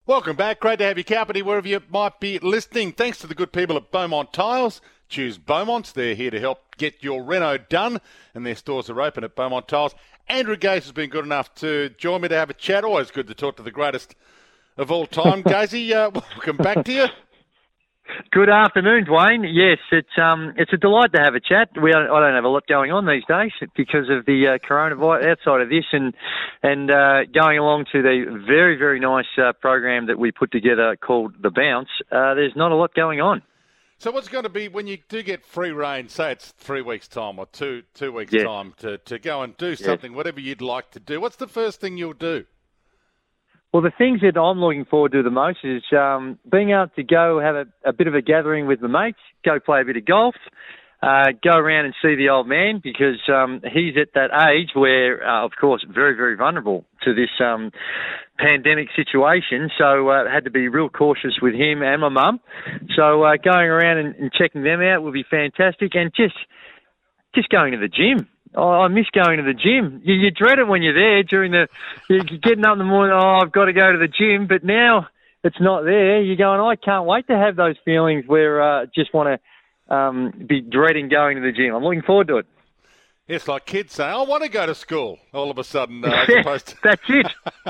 Welcome back. Great to have your company wherever you might be listening. Thanks to the good people at Beaumont Tiles. Choose Beaumont. They're here to help get your reno done, and their stores are open at Beaumont Tiles. Andrew Gase has been good enough to join me to have a chat. Always good to talk to the greatest of all time. Gasey, welcome back to you. Good afternoon, Dwayne. Yes, it's a delight to have a chat. I don't have a lot going on these days because of the coronavirus. Outside of this, and going along to the very, very nice program that we put together called The Bounce. There's not a lot going on. So what's going to be when you do get free reign? Say it's 3 weeks' time or two weeks' time to go and do something, whatever you'd like to do. What's the first thing you'll do? Well, the things that I'm looking forward to the most is being able to go have a bit of a gathering with my mates, go play a bit of golf, go around and see the old man because he's at that age where, of course, very, very vulnerable to this pandemic situation. So I had to be real cautious with him and my mum. So going around and checking them out will be fantastic, and just going to the gym. Oh, I miss going to the gym. You dread it when you're there you're getting up in the morning, I've got to go to the gym, but now it's not there. You're going, I can't wait to have those feelings where I just want to be dreading going to the gym. I'm looking forward to it. It's like kids saying, I want to go to school, all of a sudden, as opposed to... That's it.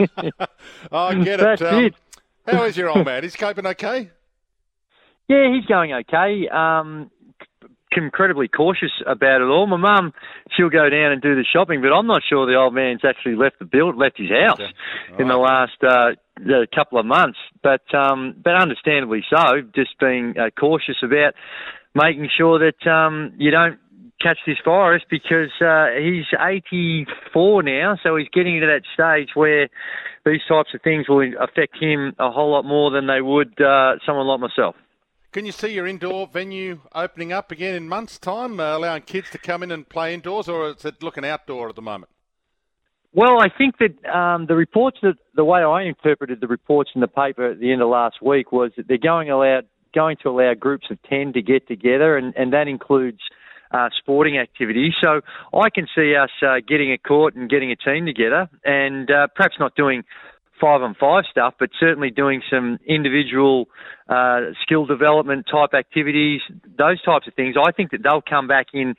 I get it. That's it. How is your old man? Is he coping okay? Yeah, he's going okay. Incredibly cautious about it all. My mum, she'll go down and do the shopping, but I'm not sure the old man's actually left his house in the last couple of months. But understandably so, just being cautious about making sure that you don't catch this virus because he's 84 now, so he's getting into that stage where these types of things will affect him a whole lot more than they would someone like myself. Can you see your indoor venue opening up again in months' time, allowing kids to come in and play indoors, or is it looking outdoor at the moment? Well, I think that the way I interpreted the reports in the paper at the end of last week was that they're going to allow groups of 10 to get together, and that includes sporting activities. So I can see us getting a court and getting a team together, and perhaps not doing 5-on-5 stuff, but certainly doing some individual skill development type activities, those types of things. I think that they'll come back in.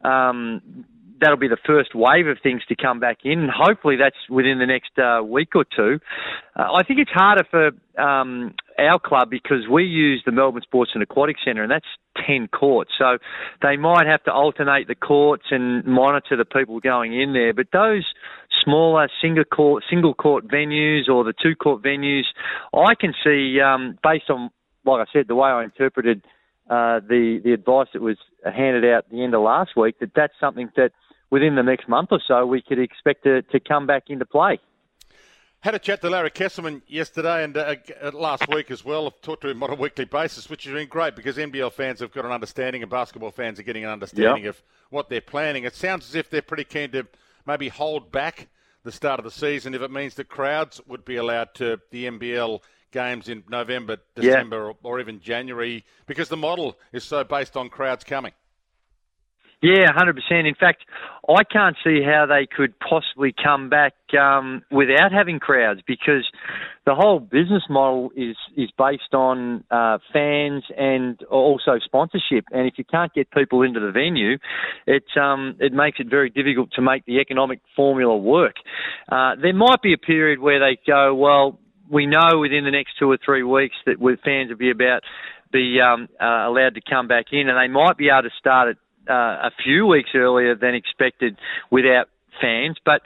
That'll be the first wave of things to come back in, and hopefully that's within the next week or two. I think it's harder for our club because we use the Melbourne Sports and Aquatic Centre, and that's 10 courts. So they might have to alternate the courts and monitor the people going in there. But those smaller single court venues or the 2-court venues, I can see, based on, like I said, the way I interpreted the advice that was handed out at the end of last week, that's something that within the next month or so we could expect to come back into play. Had a chat to Larry Kesselman yesterday and last week as well. I've talked to him on a weekly basis, which has been great because NBL fans have got an understanding and basketball fans are getting an understanding of what they're planning. It sounds as if they're pretty keen to maybe hold back the start of the season if it means that crowds would be allowed to the NBL games in November, December, or even January, because the model is so based on crowds coming. Yeah, 100%. In fact, I can't see how they could possibly come back without having crowds because the whole business model is based on fans and also sponsorship. And if you can't get people into the venue, it makes it very difficult to make the economic formula work. There might be a period where they go, well, we know within the next 2 or 3 weeks that fans will be allowed to come back in, and they might be able to start it a few weeks earlier than expected without fans. But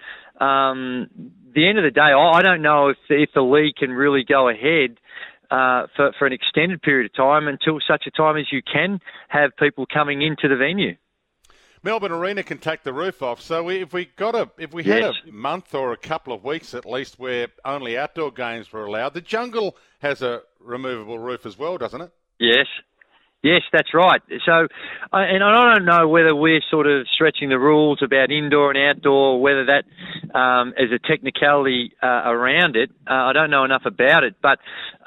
the end of the day, I don't know if the league can really go ahead for an extended period of time until such a time as you can have people coming into the venue. Melbourne Arena can take the roof off. So if we had a month or a couple of weeks at least where only outdoor games were allowed, the Jungle has a removable roof as well, doesn't it? Yes, that's right. So, and I don't know whether we're sort of stretching the rules about indoor and outdoor, whether that is a technicality around it. I don't know enough about it, but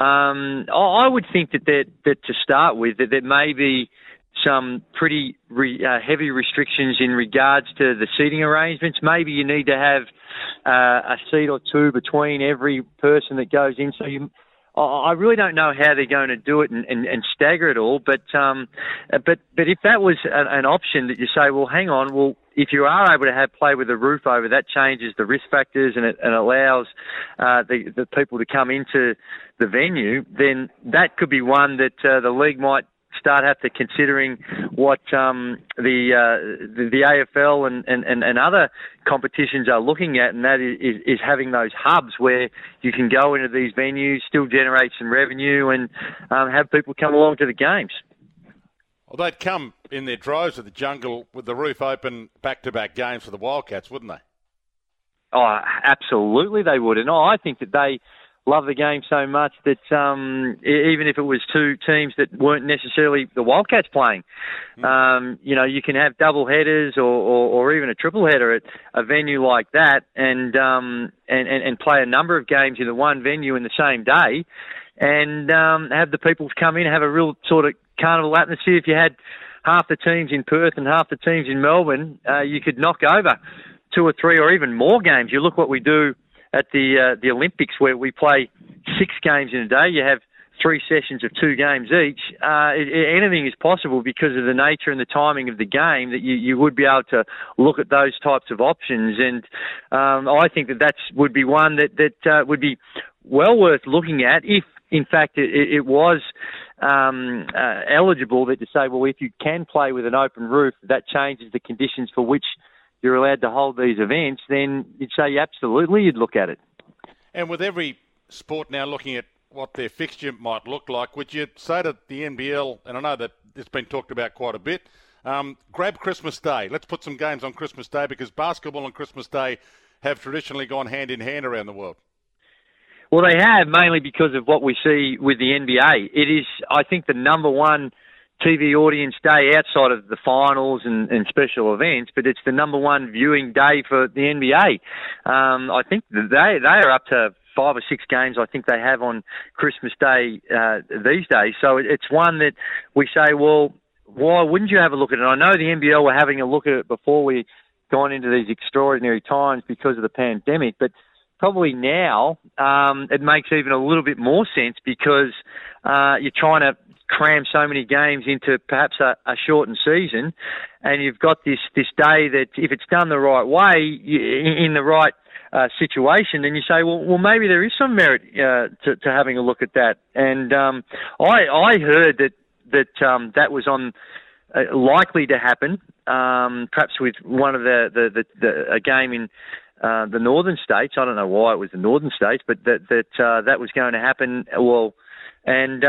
I would think that to start with, that there may be some pretty heavy restrictions in regards to the seating arrangements. Maybe you need to have a seat or two between every person that goes in. So I really don't know how they're going to do it and stagger it all. But if that was an option that you say, well, hang on, well, if you are able to play with a roof over, that changes the risk factors and it allows the people to come into the venue, then that could be one that the league might start have to considering what the AFL and other competitions are looking at, and that is having those hubs where you can go into these venues, still generate some revenue, and have people come along to the games. Well, they'd come in their droves at the Jungle with the roof open, back-to-back games for the Wildcats, wouldn't they? Oh, absolutely they would. And I think that they love the game so much that even if it was two teams that weren't necessarily the Wildcats playing, you can have double headers or even a triple header at a venue like that and play a number of games in the one venue in the same day and have the people come in, have a real sort of carnival atmosphere. If you had half the teams in Perth and half the teams in Melbourne, you could knock over 2 or 3 or even more games. You look what we do at the Olympics, where we play 6 games in a day. You have 3 sessions of 2 games each. Anything is possible because of the nature and the timing of the game, that you would be able to look at those types of options. And I think that would be one that would be well worth looking at if, in fact, it was eligible, that to say, well, if you can play with an open roof, that changes the conditions for which you're allowed to hold these events, then you'd say absolutely you'd look at it. And with every sport now looking at what their fixture might look like, would you say to the NBL, and I know that it's been talked about quite a bit, grab Christmas Day. Let's put some games on Christmas Day, because basketball and Christmas Day have traditionally gone hand in hand around the world. Well, they have, mainly because of what we see with the NBA. It is, I think, the number one TV audience day outside of the finals and special events, but it's the number one viewing day for the NBA. I think they are up to 5 or 6 games I think they have on Christmas Day these days. So it's one that we say, well, why wouldn't you have a look at it? I know the NBL were having a look at it before we gone into these extraordinary times because of the pandemic, but probably now it makes even a little bit more sense, because you're trying to cram so many games into perhaps a shortened season, and you've got this day that, if it's done the right way, in the right situation, then you say, well, maybe there is some merit to having a look at that. And I heard that was on likely to happen, perhaps with one of a game in the northern states. I don't know why it was the northern states, but that was going to happen. Well, and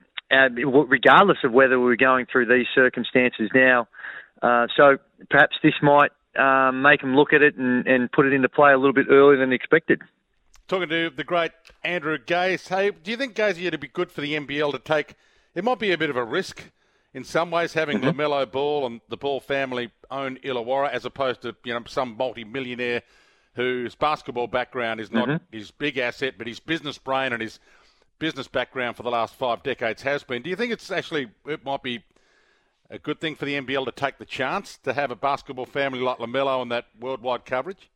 regardless of whether we're going through these circumstances now. So perhaps this might make them look at it and put it into play a little bit earlier than expected. Talking to the great Andrew Gaze. Hey, do you think, Gaze, it'd be good for the NBL to take, it might be a bit of a risk in some ways, having LaMelo Ball and the Ball family own Illawarra, as opposed to some multi-millionaire whose basketball background is not his big asset, but his business brain and his business background for the last 5 decades has been. Do you think it might be a good thing for the NBL to take the chance to have a basketball family like LaMelo and that worldwide coverage?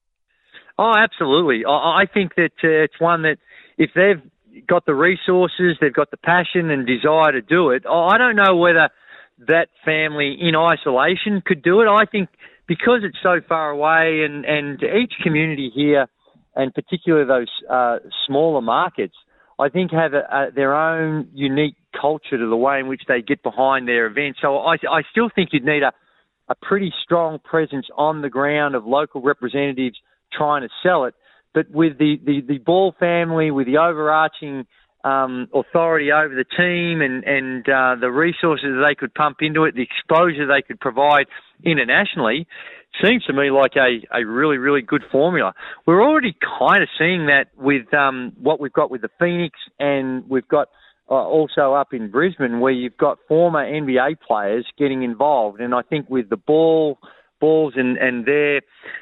Oh, absolutely. I think that it's one that, if they've got the resources, they've got the passion and desire to do it, I don't know whether that family in isolation could do it. I think because it's so far away, and each community here, and particularly those smaller markets, I think have their own unique culture to the way in which they get behind their events. So I still think you'd need a pretty strong presence on the ground of local representatives trying to sell it. But with the Ball family, with the overarching authority over the team and the resources they could pump into it, the exposure they could provide internationally, seems to me like a really, really good formula. We're already kind of seeing that with what we've got with the Phoenix, and we've got also up in Brisbane, where you've got former NBA players getting involved. And I think with the Balls and their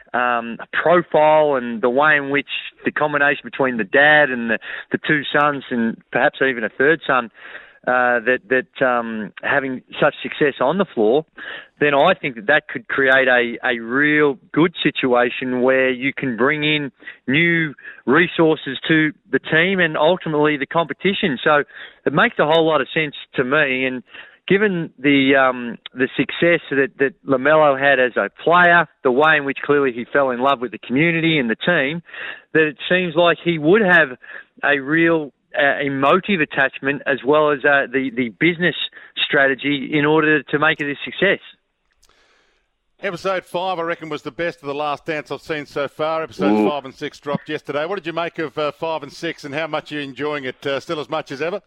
profile, and the way in which the combination between the dad and the 2 sons, and perhaps even a 3rd son, having such success on the floor, then I think that could create a real good situation where you can bring in new resources to the team and ultimately the competition. So it makes a whole lot of sense to me. And given the success that LaMelo had as a player, the way in which clearly he fell in love with the community and the team, that it seems like he would have a real emotive attachment as well as the business strategy in order to make it a success. Episode 5, I reckon, was the best of The Last Dance I've seen so far. Episodes 5 and 6 dropped yesterday. What did you make of 5 and 6, and how much are you enjoying it? Still as much as ever?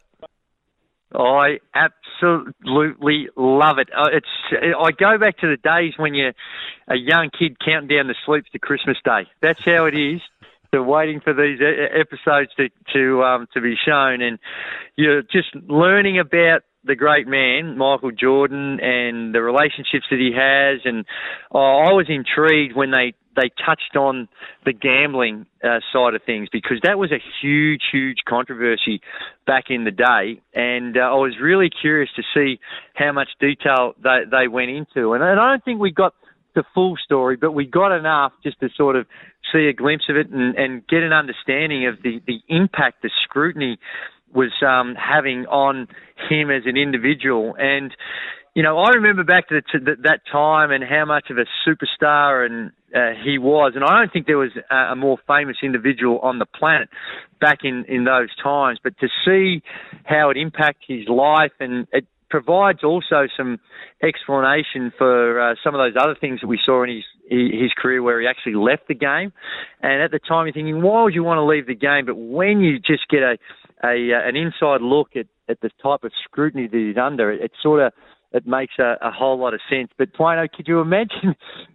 I absolutely love it. I go back to the days when you're a young kid counting down the sleeps to Christmas Day. That's how it is. So waiting for these episodes to be shown, and you're just learning about the great man, Michael Jordan, and the relationships that he has. And I was intrigued when they touched on the gambling side of things, because that was a huge, huge controversy back in the day. And I was really curious to see how much detail they went into. And I don't think we got the full story, but we got enough just to sort of see a glimpse of it and get an understanding of the impact the scrutiny was having on him as an individual. And, you know, I remember back to that time and how much of a superstar and he was. And I don't think there was a more famous individual on the planet back in those times. But to see how it impacted his life, and it provides also some explanation for some of those other things that we saw in his career where he actually left the game. And at the time you're thinking, why would you want to leave the game? But when you just get an inside look at the type of scrutiny that he's under, it makes a whole lot of sense. But Twano, could you imagine?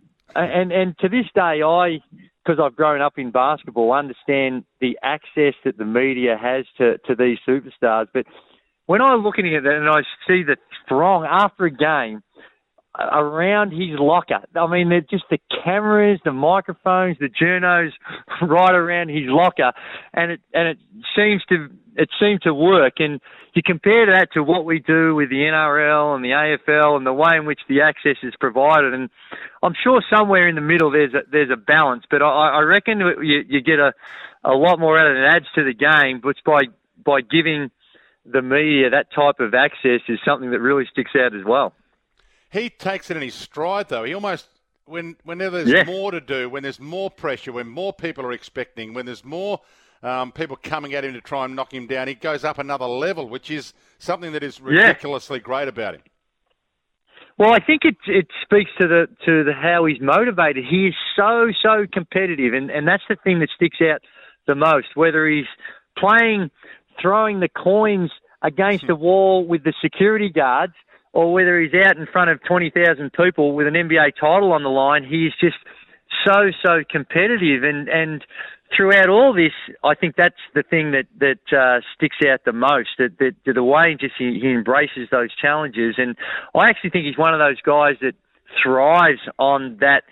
And to this day, because I've grown up in basketball, understand the access that the media has to these superstars. But when I look at it and I see the throng after a game around his locker, I mean, they're just the cameras, the microphones, the journos right around his locker, and it seemed to work. And you compare that to what we do with the NRL and the AFL and the way in which the access is provided, and I'm sure somewhere in the middle there's a balance. But I reckon you get a lot more out of it. It adds to the game, but by giving the media that type of access is something that really sticks out as well. He takes it in his stride, though. He almost, whenever there's more to do, when there's more pressure, when more people are expecting, when there's more people coming at him to try and knock him down, he goes up another level, which is something that is ridiculously great about him. Well, I think it speaks to how he's motivated. He is so competitive, and that's the thing that sticks out the most. Whether he's throwing the coins against the wall with the security guards, or whether he's out in front of 20,000 people with an NBA title on the line, he is just so competitive. And throughout all this, I think that's the thing that sticks out the most, that the way he embraces those challenges. And I actually think he's one of those guys that thrives on that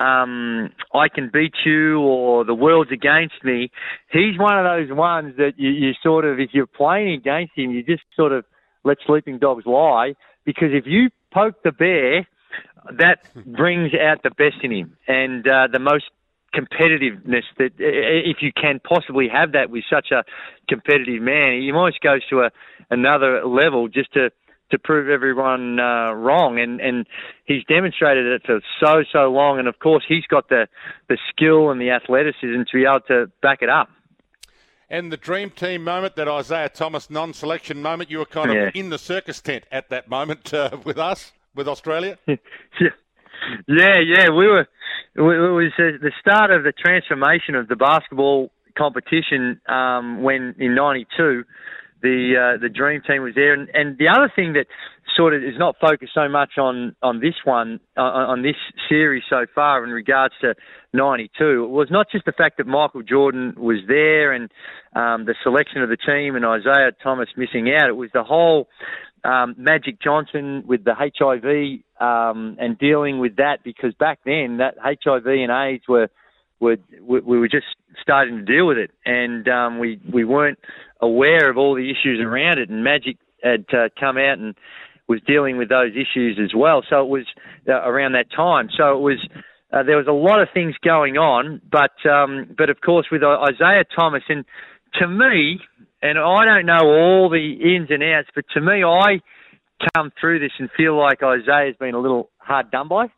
I can beat you or the world's against me. He's one of those ones that you sort of, if you're playing against him, you just sort of let sleeping dogs lie, because if you poke the bear, that brings out the best in him and the most competitiveness, that if you can possibly have that with such a competitive man, he almost goes to another level just to prove everyone wrong. And he's demonstrated it for so long. And, of course, he's got the skill and the athleticism to be able to back it up. And the dream team moment, that Isaiah Thomas non-selection moment, you were kind of in the circus tent at that moment with us, with Australia? Yeah. We were. It was the start of the transformation of the basketball competition when in '92 the dream team was there. And the other thing that sort of is not focused so much on this one, on this series so far in regards to '92, was not just the fact that Michael Jordan was there and the selection of the team and Isaiah Thomas missing out. It was the whole Magic Johnson with the HIV and dealing with that, because back then that HIV and AIDS we were just starting to deal with it, and we weren't aware of all the issues around it. And Magic had come out and was dealing with those issues as well. So it was around that time. So it was there was a lot of things going on, but of course with Isaiah Thomas, and to me, and I don't know all the ins and outs, but to me, I come through this and feel like Isaiah's been a little hard done by.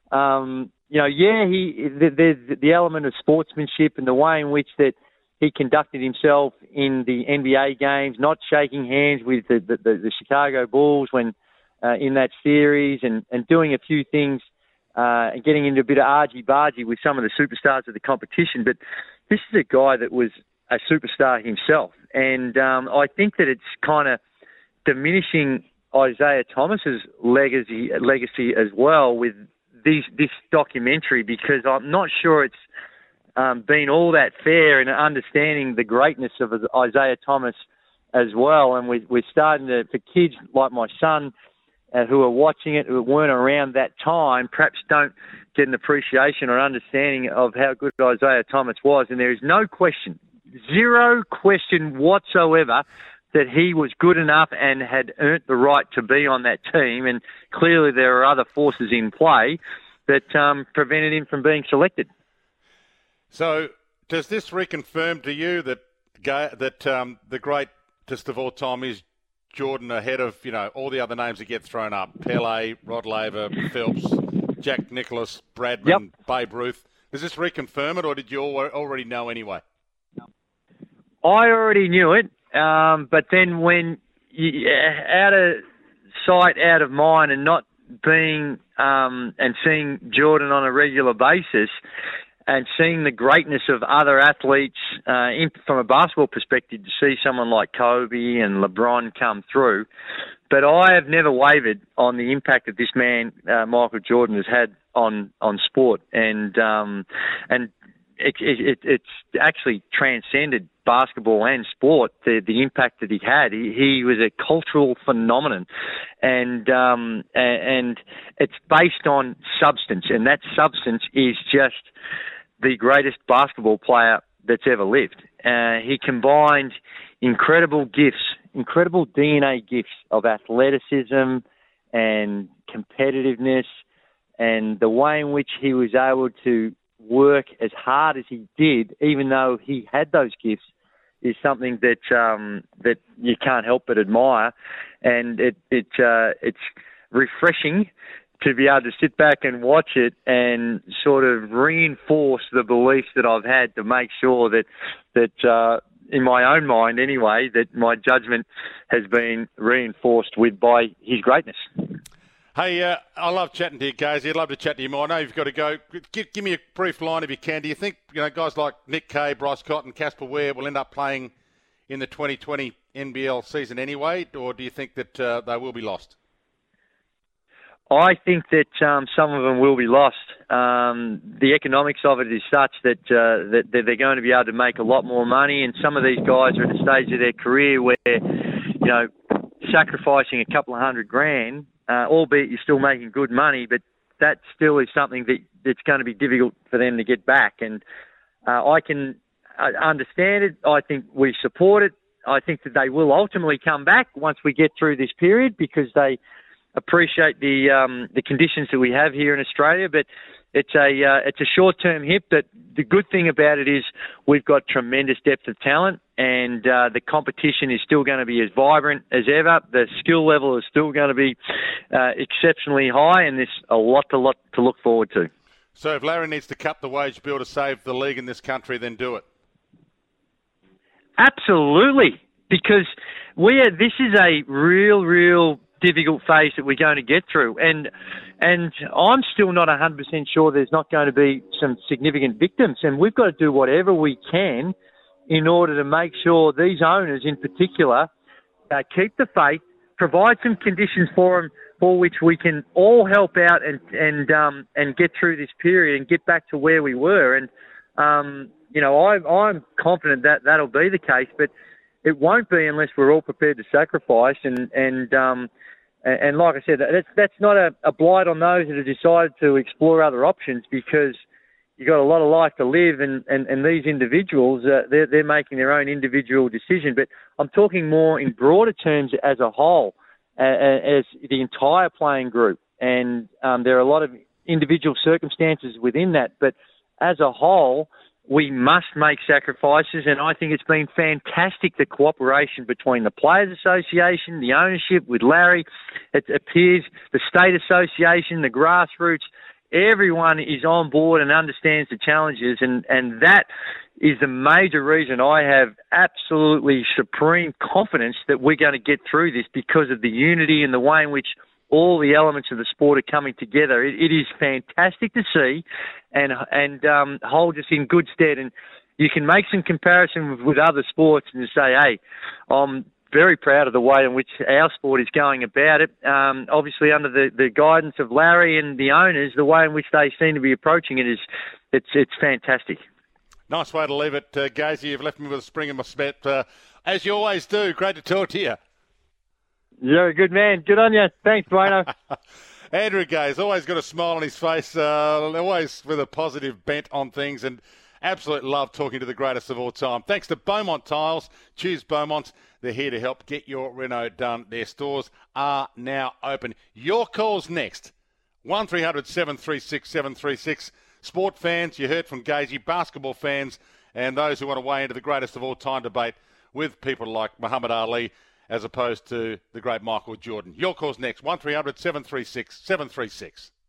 There's the element of sportsmanship and the way in which that he conducted himself in the NBA games, not shaking hands with the Chicago Bulls when in that series, and doing a few things and getting into a bit of argy-bargy with some of the superstars of the competition. But this is a guy that was a superstar himself. And I think that it's kind of diminishing Isaiah Thomas's legacy as well with this documentary, because I'm not sure it's been all that fair in understanding the greatness of Isaiah Thomas as well. And we're starting to, for kids like my son who are watching it, who weren't around that time, perhaps don't get an appreciation or understanding of how good Isaiah Thomas was. And there is no question, zero question whatsoever, that he was good enough and had earned the right to be on that team. And clearly there are other forces in play that prevented him from being selected. So does this reconfirm to you that the greatest of all time is Jordan ahead of, all the other names that get thrown up? Pele, Rod Laver, Phelps, Jack Nicklaus, Bradman, Babe Ruth. Does this reconfirm it, or did you already know anyway? I already knew it, but then when out of sight, out of mind, and not being and seeing Jordan on a regular basis, and seeing the greatness of other athletes from a basketball perspective, to see someone like Kobe and LeBron come through. But I have never wavered on the impact that this man, Michael Jordan, has had on sport, and it's actually transcended basketball and sport, the impact that he had. He was a cultural phenomenon, and it's based on substance, and that substance is just the greatest basketball player that's ever lived. He combined incredible DNA gifts of athleticism and competitiveness, and the way in which he was able to work as hard as he did, even though he had those gifts, is something that that you can't help but admire. And it's refreshing to be able to sit back and watch it and sort of reinforce the beliefs that I've had, to make sure that in my own mind anyway, that my judgment has been reinforced by his greatness. Hey, I love chatting to you, Gazy. I'd love to chat to you more. I know you've got to go. Give me a brief line if you can. Do you think guys like Nick Kay, Bryce Cotton, Casper Ware will end up playing in the 2020 NBL season anyway, or do you think that they will be lost? I think that some of them will be lost. The economics of it is such that they're going to be able to make a lot more money, and some of these guys are at a stage of their career where, sacrificing a couple of $100,000, albeit you're still making good money, but that still is something that's going to be difficult for them to get back. And I can understand it. I think we support it. I think that they will ultimately come back once we get through this period, because they appreciate the conditions that we have here in Australia. But it's a short-term hit. But the good thing about it is we've got tremendous depth of talent, and the competition is still going to be as vibrant as ever. The skill level is still going to be exceptionally high, and there's a lot to look forward to. So if Larry needs to cut the wage bill to save the league in this country, then do it. Absolutely, because this is a real difficult phase that we're going to get through, and I'm still not 100% sure there's not going to be some significant victims, and we've got to do whatever we can in order to make sure these owners in particular keep the faith, provide some conditions for them for which we can all help out and get through this period and get back to where we were. And I'm confident that that'll be the case, but it won't be unless we're all prepared to sacrifice. And like I said, that's not a blight on those that have decided to explore other options, because you got a lot of life to live, and these individuals, they're making their own individual decision. But I'm talking more in broader terms as a whole, as the entire playing group. And there are a lot of individual circumstances within that. But as a whole, we must make sacrifices, and I think it's been fantastic, the cooperation between the Players Association, the ownership with Larry. It appears the State Association, the grassroots, everyone is on board and understands the challenges, and that is the major reason I have absolutely supreme confidence that we're going to get through this, because of the unity and the way in which all the elements of the sport are coming together. It is fantastic to see, and holds us in good stead. And you can make some comparison with other sports and say, hey, I'm very proud of the way in which our sport is going about it. Obviously, under the guidance of Larry and the owners, the way in which they seem to be approaching it it's fantastic. Nice way to leave it, Gazy. You've left me with a spring in my step, as you always do. Great to talk to you. You're a good man. Good on you. Thanks, Bueno. Andrew Gaze, always got a smile on his face, always with a positive bent on things, and absolute love talking to the greatest of all time. Thanks to Beaumont Tiles. Choose Beaumont. They're here to help get your reno done. Their stores are now open. Your call's next. 1300 736 736. Sport fans, you heard from Gazy, basketball fans, and those who want to weigh into the greatest of all time debate with people like Muhammad Ali, as opposed to the great Michael Jordan. Your call's next, 1300 736 736.